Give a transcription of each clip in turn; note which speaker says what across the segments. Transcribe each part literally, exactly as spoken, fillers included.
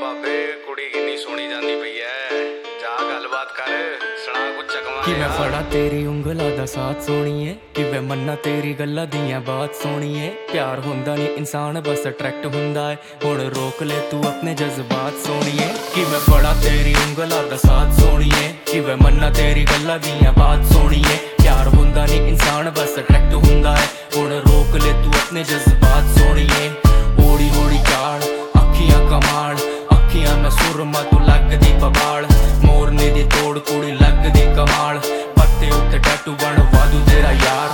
Speaker 1: बाबे कुड़ी किन्नी सोनी जांदी पई है, जा गलबात कर, सुना कुछ चकमा
Speaker 2: कि मैं फड़ा तेरी उंगला दा साथ सोणीए, कि मैं मन्ना तेरी गल्ला दियां बात सोणीए। प्यार हुंदा नहीं इंसान बस अट्रैक्ट हुंदा है, हुण रोक ले तू अपने जज्बात सोणीए। कि मैं फड़ा तेरी उंगला दा साथ सोणीए, कि मैं मन्ना तेरी गल्ला दियां बात सोणीए। प्यार हुंदा नहीं इंसान बस अट्रैक्ट हुंदा है, हुण रोक ले तू अपने जज्बात सोणीए। होड़ी होड़ी चाल अखियां कमाल, अखियां में सुरमा तू लगदी पवाल, मोरनी दी तोड़ कुड़ी लगदी कमाल, पत्ते उत्ते टैटू बन वादू तेरा यार।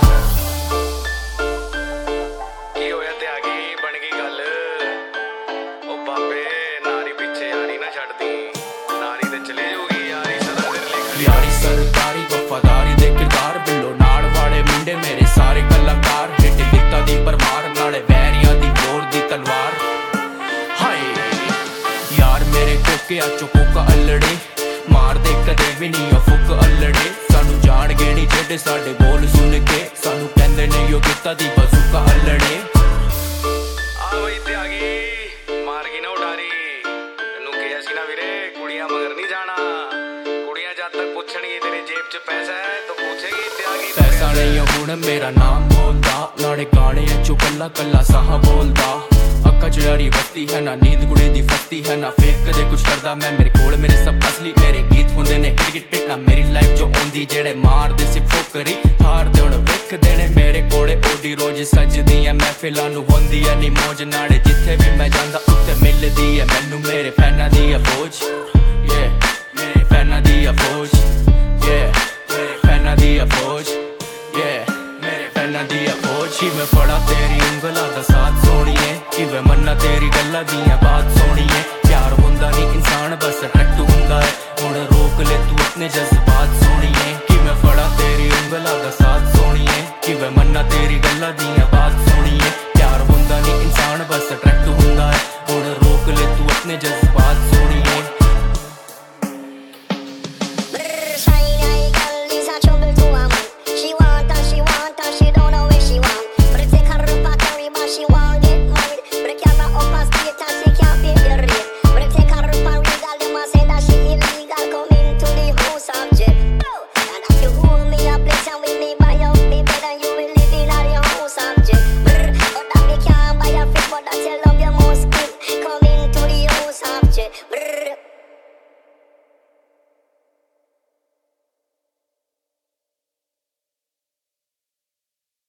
Speaker 1: की होया ते आ गई बन गई गल, ओ बाबे नारी पिछे यारी ना छड्डी, नारी ते चली जाऊगी यारी सदा तेरे लेखा।
Speaker 2: यारी सरकारी वफादारी दे किरदार, बिल्लो नाल वाले मुंडे मेरे सारे कलाकार, हिट दित्ता दी परमार नाले वैरियां दी जोर दी तलवार। हाय यार मेरे कोकिया चुकोका अल्लड़े, मार दे कदे भी नहीं फुक अल्लड़े, सानू जान गए नहीं जेडे साडे बोल सुन के, सानू कहंदे ने यो दित्ता दी बसूका अल्लड़े।
Speaker 1: आ बई ते आ गई मार गई ना उडारी, तैनू किहा सी ना वीरे कुड़ियां मगर नहीं जाना, कुड़ियां जद तक पुछणगी तेरी जेब च पैसा है तो पूछेगी ते आ गई
Speaker 2: पैसा नहीं हुण मेरा नाम बोलदा, नाले गाने चो कल्ला कल्ला साह बोलदा। अक्का च यारी बस्ती है ना नींद कुड़ी दी फस्ती है ना, फेक कदे कुछ करदा मैं, मेरे कोल मेरे सब असली मेरे गीत हुंदे ने हिट हिट हिट ना। मेरी लाइफ जो औंदी जेड़े मारदे सी ठोकरी, हारदे हुण वेखदे ने मेरे कोले ओडी रोज सजदियां महफिलां नू होंदी ऐ नी मौज, नाले जिथे भी मैं जांदा उत्थे मिलदी ऐ मैनू मेरे फैनां दी फौज। ये मेरे फैनां दी फौज, ये मेरे फैनां दी फौज, ये मेरे फैनां दी फौज। कि मैं फड़ा तेरी उंगला दा साथ सोणीए, कि मैं मन्ना तेरी गल्ला दियां बात सोणीए। प्यार हुंदा नहीं इंसान बस अट्रैक्ट हुंदा है, हुण रोक ले तू अपने जज्बात सोणीए। कि मैं फड़ा तेरी उंगला दा साथ सोणीए, कि मैं मन्ना तेरी गल्ला दियां